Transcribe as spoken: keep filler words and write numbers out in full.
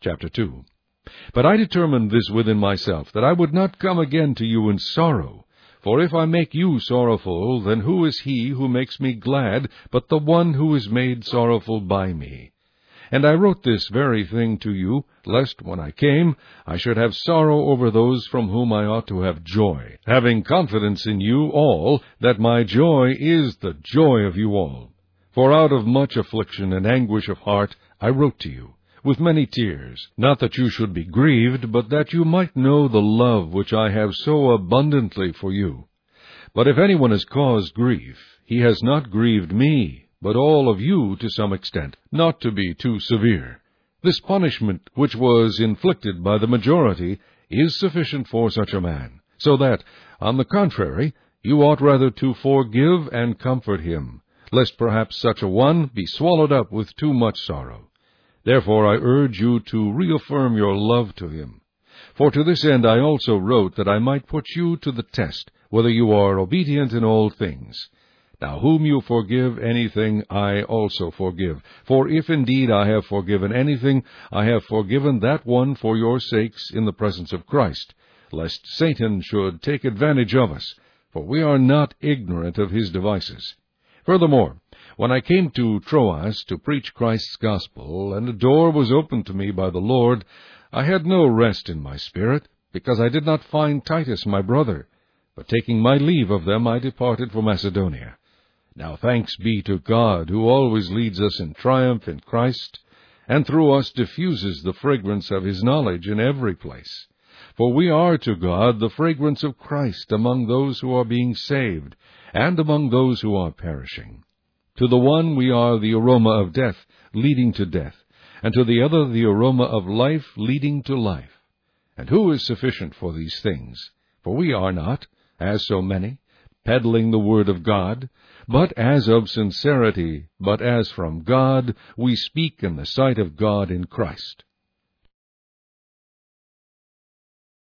Chapter two. But I determined this within myself, that I would not come again to you in sorrow. For if I make you sorrowful, then who is he who makes me glad, but the one who is made sorrowful by me? And I wrote this very thing to you, lest when I came I should have sorrow over those from whom I ought to have joy, having confidence in you all, that my joy is the joy of you all. For out of much affliction and anguish of heart I wrote to you, with many tears, not that you should be grieved, but that you might know the love which I have so abundantly for you. But if anyone has caused grief, he has not grieved me, but all of you to some extent, not to be too severe. This punishment which was inflicted by the majority is sufficient for such a man, so that, on the contrary, you ought rather to forgive and comfort him, lest perhaps such a one be swallowed up with too much sorrow. Therefore I urge you to reaffirm your love to him. For to this end I also wrote, that I might put you to the test, whether you are obedient in all things. Now whom you forgive anything, I also forgive. For if indeed I have forgiven anything, I have forgiven that one for your sakes in the presence of Christ, lest Satan should take advantage of us, for we are not ignorant of his devices. Furthermore, when I came to Troas to preach Christ's gospel, and a door was opened to me by the Lord, I had no rest in my spirit, because I did not find Titus my brother. But taking my leave of them, I departed for Macedonia. Now thanks be to God, who always leads us in triumph in Christ, and through us diffuses the fragrance of his knowledge in every place. For we are to God the fragrance of Christ among those who are being saved, and among those who are perishing. To the one we are the aroma of death, leading to death, and to the other the aroma of life, leading to life. And who is sufficient for these things? For we are not, as so many, peddling the word of God, but as of sincerity, but as from God, we speak in the sight of God in Christ.